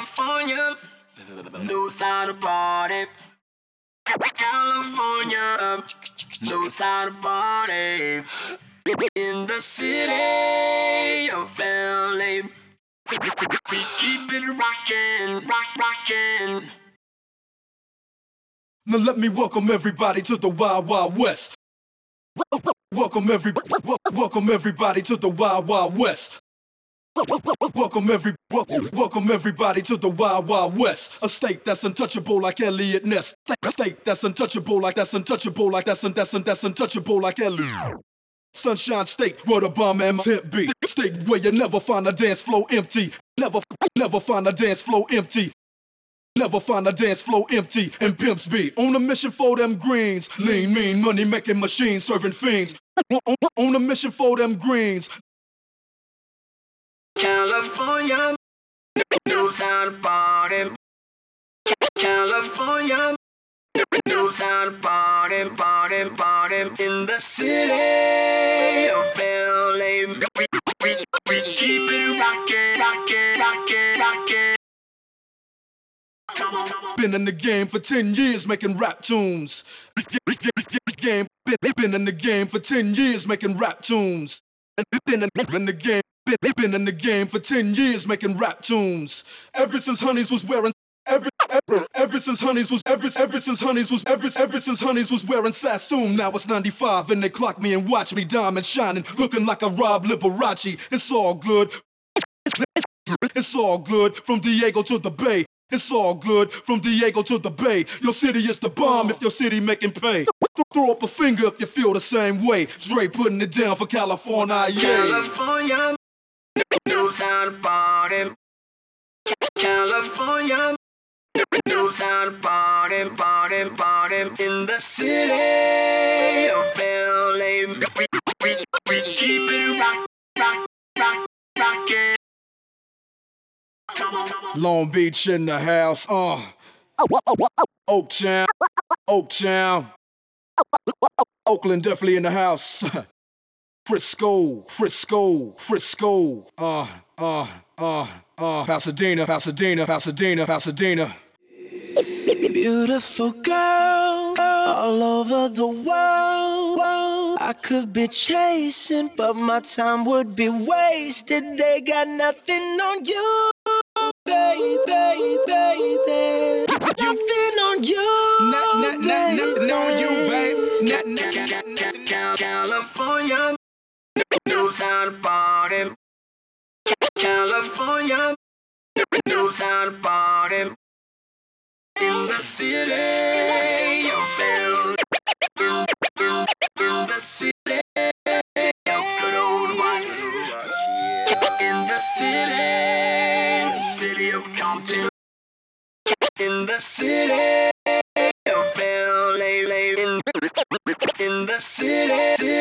California knows how to party. California knows how to party. In the city of LA, we keep it rockin', rockin'. Now let me welcome everybody to the Wild Wild West. Welcome everybody to the Wild Wild West. Welcome everybody to the Wild Wild West. A state that's untouchable like Elliot Ness. State that's untouchable like that's untouchable like Elliot. Sunshine State, where the bomb and my hip beat. State where you never find a dance floor empty. Never find a dance floor empty. Never find a dance floor empty and pimps be on a mission for them greens. Lean, mean, money making machines serving fiends. On a mission for them greens. California knows how to party. California knows how to party, party, party. In the city of LA, we keep it rockin', rockin', rockin', rockin'. Been in the game for 10 years making rap tunes. Been in the game for 10 years making rap tunes. Been in the game for 10 years making rap tunes. Ever since Honeys was wearing ever since Honeys was wearing Sassoon. Now it's 95 and they clock me and watch me diamond shining, looking like a Rob Liberace. It's all good. It's all good from Diego to the Bay. It's all good from Diego to the Bay. Your city is the bomb if your city making pay. Throw up a finger if you feel the same way. Dre putting it down for California, yeah. California knows how to party. California knows how to party, party, party. In the city of LA, we keep it rockin'. Long Beach in the house, Oaktown, Oakland definitely in the house. Frisco, Pasadena. Beautiful girl, all over the world. I could be chasing, but my time would be wasted. They got nothing on you, baby. Nothing on you, Nothing on you, babe. California knows how to party. California knows how to party. In the city of LA, in the city of good old whites. In the city of Compton. In the city of LA, in the city